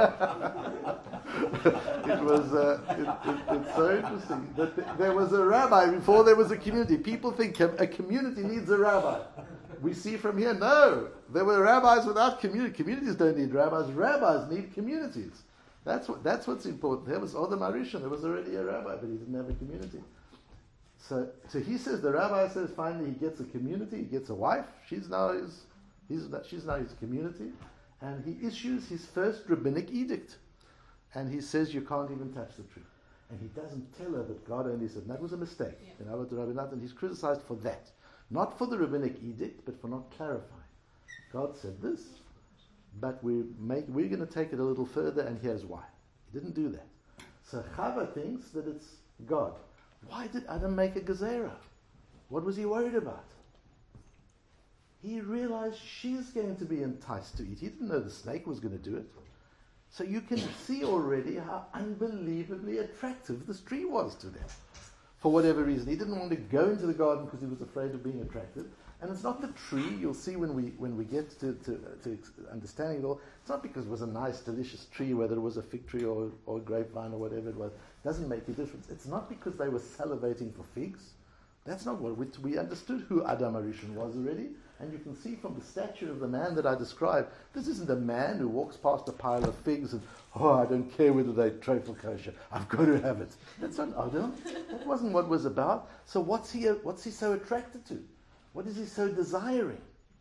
it. It was, uh, it, it, it's so interesting that th- there was a rabbi before there was a community. People think com- a community needs a rabbi. We see from here, no, there were rabbis without community. Communities don't need rabbis. Rabbis need communities. That's what. That's what's important. There was Odom Arishon. There was already a rabbi, but he didn't have a community. So, so he says the rabbi says finally he gets a community. He gets a wife. She's now his. He's not, she's now his community, and he issues his first rabbinic edict, and he says you can't even touch the tree, and he doesn't tell her that God only said and that was a mistake. Yeah. You know, to Rabbi Natan, he's criticized for that, not for the rabbinic edict, but for not clarifying. God said this. But we make, we're going to take it a little further, and here's why. He didn't do that. So Chava thinks that it's God. Why did Adam make a gezerah? What was he worried about? He realized she's going to be enticed to eat. He didn't know the snake was going to do it. So you can see already how unbelievably attractive this tree was to them. For whatever reason, he didn't want to go into the garden because he was afraid of being attracted. And it's not the tree. You'll see when we when we get to, to, to understanding it all. It's not because it was a nice, delicious tree, whether it was a fig tree or, or a grapevine or whatever it was. It doesn't make a difference. It's not because they were salivating for figs. That's not what we, we understood who Adam Arishon was already. And you can see from the stature of the man that I described, this isn't a man who walks past a pile of figs and, oh, I don't care whether they trefel kosher. I've got to have it. That's not Adam. That wasn't what it was about. So what's he, what's he so attracted to? What is he so desiring?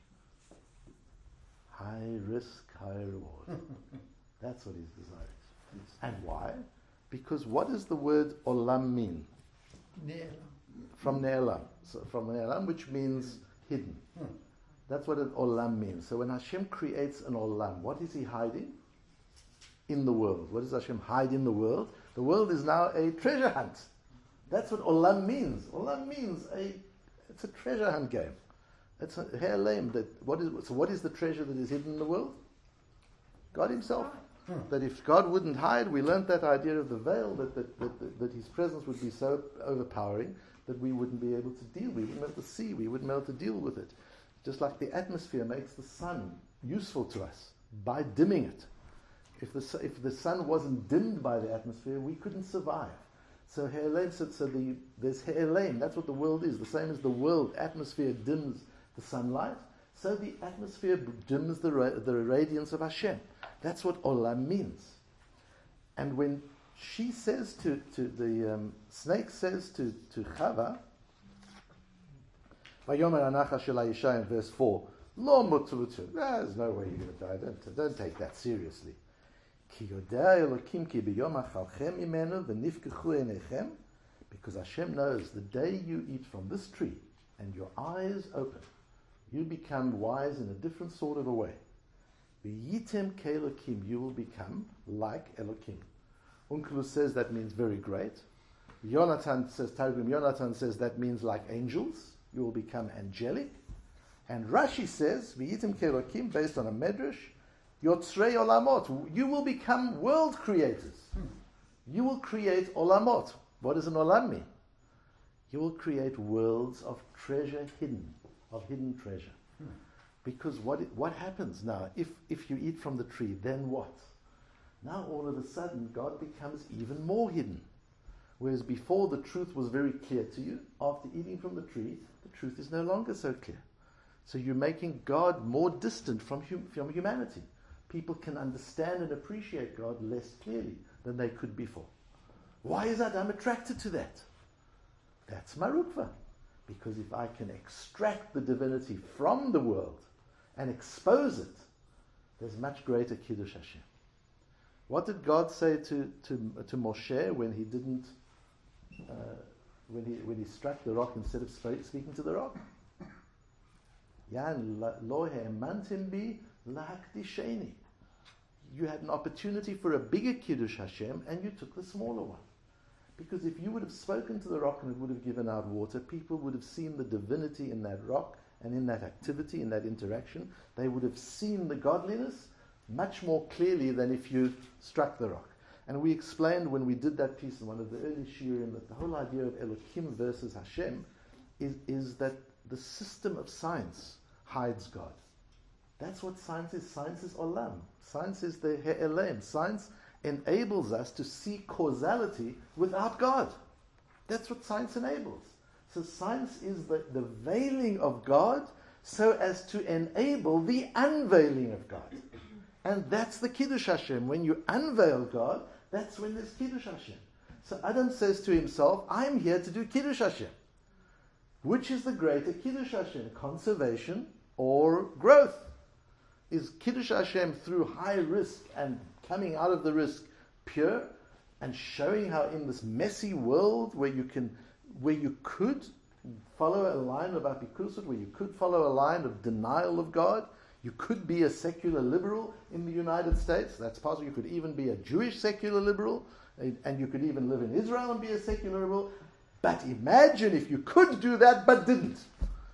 High risk, high reward. That's what he's desiring. And why? Because what does the word olam mean? From ne'elam. So from ne'elam, which means hidden. That's what an olam means. So when Hashem creates an olam, what is he hiding? In the world. What does Hashem hide in the world? The world is now a treasure hunt. That's what olam means. Olam means a it's a treasure hunt game. It's a lame. That what is so? What is the treasure that is hidden in the world? God Himself. Hmm. That if God wouldn't hide, we learnt that idea of the veil, that that, that that that His presence would be so overpowering that we wouldn't be able to deal. We wouldn't be able to see. We wouldn't be able to deal with it. Just like the atmosphere makes the sun useful to us by dimming it. If the if the sun wasn't dimmed by the atmosphere, we couldn't survive. So He'elam, so, so the, there's He'elam, that's what the world is. The same as the world, atmosphere dims the sunlight, so the atmosphere dims the, ra- the radiance of Hashem. That's what olam means. And when she says to, to the um, snake says to, to Chava, Vayomer Anacha Shel HaIsha in verse four, Lo mutulutu, there's no way you're going to die, don't, don't take that seriously. Because Hashem knows the day you eat from this tree and your eyes open, you become wise in a different sort of a way. You will become like Elokim. Unkelus says that means very great. Yonatan says, Targum Yonatan says that means like angels. You will become angelic. And Rashi says, V'yitim ke'elokim, based on a medrash, Yotzrei olamot. You will become world creators. Hmm. You will create olamot. What does an olam mean? You will create worlds of treasure hidden, of hidden treasure. Hmm. Because what it, what happens now? If if you eat from the tree, then what? Now all of a sudden God becomes even more hidden. Whereas before the truth was very clear to you, after eating from the tree, the truth is no longer so clear. So you're making God more distant from hum, from humanity. People can understand and appreciate God less clearly than they could before. Why is Adam attracted to that? That's Marukva. Because if I can extract the divinity from the world and expose it, there's much greater Kiddush Hashem. What did God say to, to, to Moshe when he didn't, uh, when he when he struck the rock instead of speaking to the rock? Yan lo ha'emantim bi lahakdisheni. You had an opportunity for a bigger Kiddush Hashem and you took the smaller one. Because if you would have spoken to the rock and it would have given out water, people would have seen the divinity in that rock and in that activity, in that interaction. They would have seen the godliness much more clearly than if you struck the rock. And we explained when we did that piece in one of the early shiurim that the whole idea of Elokim versus Hashem is, is that the system of science hides God. That's what science is. Science is olam. Science is the he'elam. Science enables us to see causality without God. That's what science enables. So science is the, the veiling of God so as to enable the unveiling of God. And that's the Kiddush Hashem. When you unveil God, that's when there's Kiddush Hashem. So Adam says to himself, I'm here to do Kiddush Hashem. Which is the greater Kiddush Hashem? Conservation or growth? Is Kiddush Hashem through high risk and coming out of the risk pure and showing how in this messy world where you can, where you could follow a line of apikusut, where you could follow a line of denial of God, you could be a secular liberal in the United States. That's possible. You could even be a Jewish secular liberal, and you could even live in Israel and be a secular liberal. But imagine if you could do that but didn't.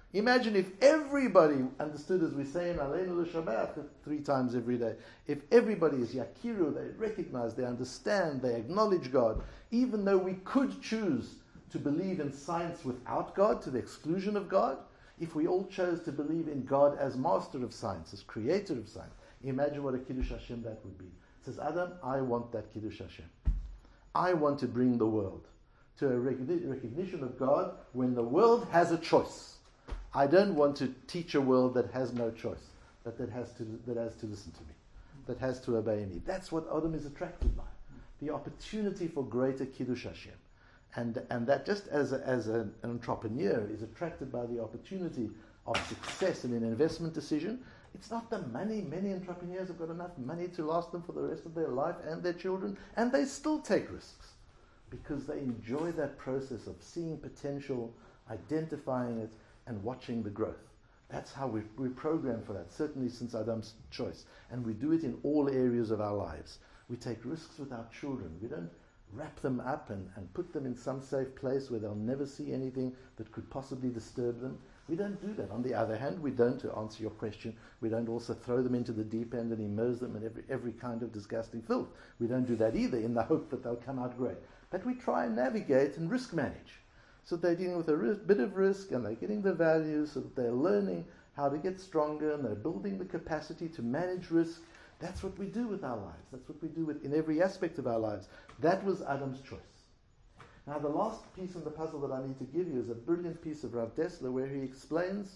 Imagine if everybody understood, as we say in Aleinu L'Shabbat three times every day, if everybody is Yakiru, they recognize, they understand, they acknowledge God, even though we could choose to believe in science without God, to the exclusion of God, if we all chose to believe in God as master of science, as creator of science, imagine what a Kiddush Hashem that would be. It says, Adam, I want that Kiddush Hashem. I want to bring the world to a recognition of God when the world has a choice. I don't want to teach a world that has no choice, that, that, has, to, that has to listen to me, that has to obey me. That's what Adam is attracted by, the opportunity for greater Kiddush Hashem. And, and that just as, a, as an entrepreneur is attracted by the opportunity of success in an investment decision, it's not the money. Many entrepreneurs have got enough money to last them for the rest of their life and their children, and they still take risks because they enjoy that process of seeing potential, identifying it, and watching the growth. That's how we, we're programmed for that, certainly since Adam's choice. And we do it in all areas of our lives. We take risks with our children. We don't wrap them up and, and put them in some safe place where they'll never see anything that could possibly disturb them. We don't do that. On the other hand, we don't, to answer your question, we don't also throw them into the deep end and immerse them in every, every kind of disgusting filth. We don't do that either in the hope that they'll come out great. But we try and navigate and risk manage. So they're dealing with a risk, bit of risk, and they're getting the values, so that they're learning how to get stronger, and they're building the capacity to manage risk. That's what we do with our lives. That's what we do with, in every aspect of our lives. That was Adam's choice. Now, the last piece in the puzzle that I need to give you is a brilliant piece of Rav Dessler where he explains,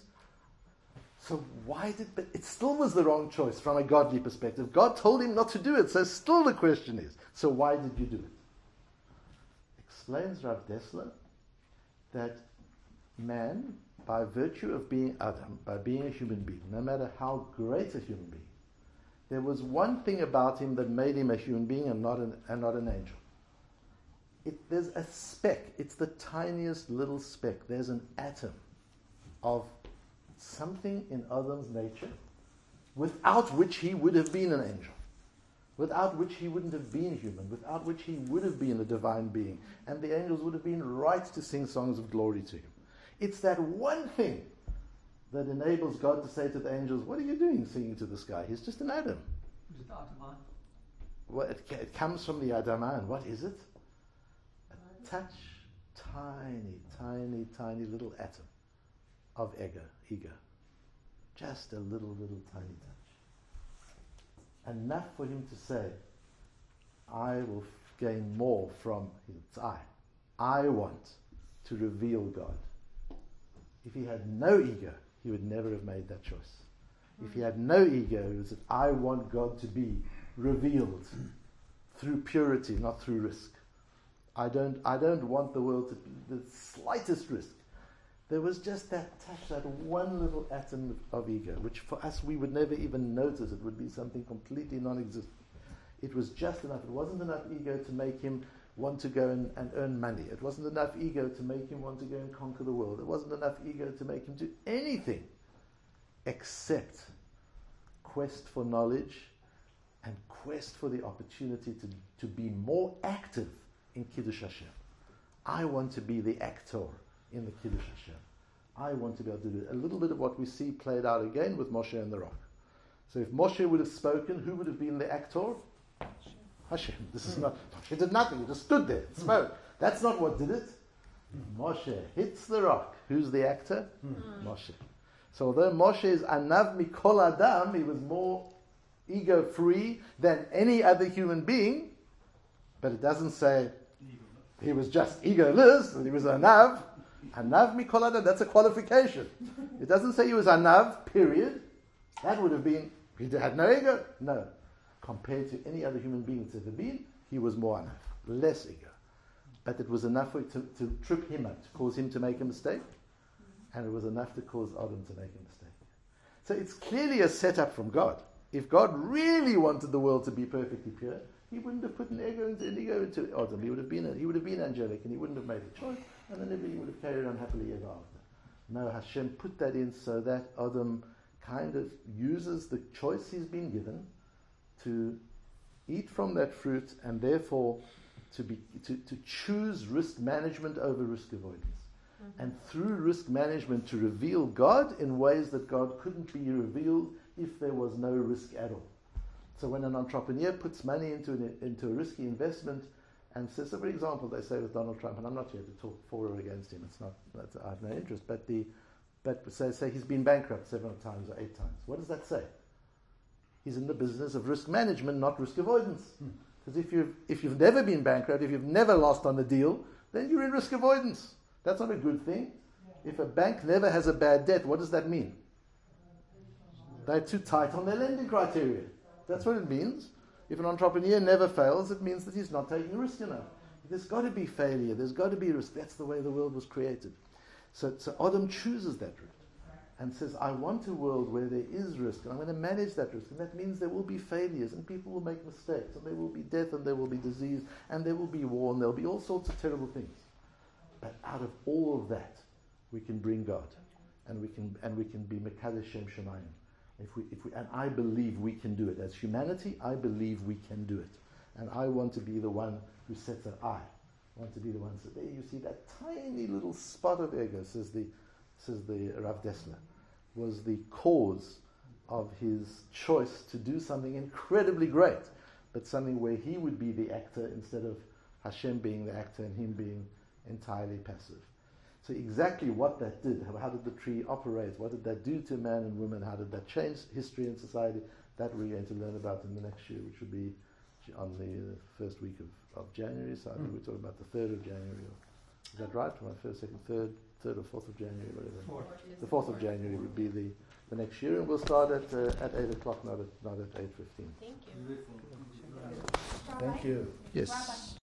so why did, but it still was the wrong choice from a godly perspective. God told him not to do it, so still the question is, so why did you do it? Explains Rav Dessler that man, by virtue of being Adam, by being a human being, no matter how great a human being, there was one thing about him that made him a human being and not an, and not an angel. It, there's a speck. It's the tiniest little speck. There's an atom of something in Adam's nature without which he would have been an angel, without which he wouldn't have been human, without which he would have been a divine being, and the angels would have been right to sing songs of glory to him. It's that one thing that enables God to say to the angels, what are you doing singing to this guy? He's just an Adam. Is it Adama? Well, it, it comes from the Adama, and what is it? A touch, tiny, tiny, tiny little atom of ego, ego. Just a little, little tiny touch. Enough for him to say, I will f- gain more from his I. I want to reveal God. If he had no ego, he would never have made that choice. Mm. If he had no ego, it was that I want God to be revealed through purity, not through risk. I don't, I don't want the world to be the slightest risk. There was just that touch, that one little atom of, of ego, which for us we would never even notice. It would be something completely non-existent. It was just enough. It wasn't enough ego to make him want to go and, and earn money. It wasn't enough ego to make him want to go and conquer the world. It wasn't enough ego to make him do anything except quest for knowledge and quest for the opportunity to, to be more active in Kiddush Hashem. I want to be the actor in the Kiddush Hashem. I want to be able to do it. A little bit of what we see played out again with Moshe and the rock. So if Moshe would have spoken, who would have been the actor? Hashem. This is not, Moshe did nothing, he just stood there and spoke. That's not what did it. Moshe hits the rock. Who's the actor? Mm. Moshe. So although Moshe is Anav Mikol Adam, he was more ego-free than any other human being, but it doesn't say he was just egoless, and he was Anav. Anav Mikol Adam, that's a qualification. It doesn't say he was Anav, period. That would have been, he had no ego. No. Compared to any other human being that's ever been, he was more Anav, less ego. But it was enough for it to, to trip him up, to cause him to make a mistake, and it was enough to cause Adam to make a mistake. So it's clearly a setup from God. If God really wanted the world to be perfectly pure, he wouldn't have put an ego into an ego into Adam. He would have been a, he would have been angelic, and he wouldn't have made a choice, and then everybody would have carried on happily ever after. No, Hashem put that in so that Adam kind of uses the choice he's been given to eat from that fruit, and therefore to be to, to choose risk management over risk avoidance. and through risk management to reveal God in ways that God couldn't be revealed if there was no risk at all. So when an entrepreneur puts money into an, into a risky investment and says, so for example, they say with Donald Trump, and I'm not here to talk for or against him, it's not, that's, I have no interest, but the, but say, say he's been bankrupt seven times or eight times. What does that say? He's in the business of risk management, not risk avoidance. Because if you've, if you've never been bankrupt, if you've never lost on a deal, then you're in risk avoidance. That's not a good thing. If a bank never has a bad debt, what does that mean? They're too tight on their lending criteria. That's what it means. If an entrepreneur never fails, it means that he's not taking risk enough. There's got to be failure. There's got to be risk. That's the way the world was created. So, so Adam chooses that route and says, I want a world where there is risk, and I'm going to manage that risk. And that means there will be failures, and people will make mistakes, and there will be death, and there will be disease, and there will be war, and there will be all sorts of terrible things. But out of all of that, we can bring God, and we can and we can be Mekadesh Shem Shemayim. If we, if we, and I believe we can do it. As humanity, I believe we can do it. And I want to be the one who sets an eye. I want to be the one who says, there you see that tiny little spot of ego, says the, says the Rav Dessler, was the cause of his choice to do something incredibly great, but something where he would be the actor instead of Hashem being the actor and him being entirely passive. So exactly what that did, how, how did the tree operate, what did that do to man and woman, how did that change history and society, that we're going to learn about in the next year, which will be on the uh, first week of, of January. So I think mm. we're talking about the third of January. Or, is that right? My first, second, third, third or fourth of January, whatever. Fourth. The fourth of January would be the, the next year, and we'll start at uh, at eight o'clock, not at not at eight fifteen. Thank you. Thank you. Yes.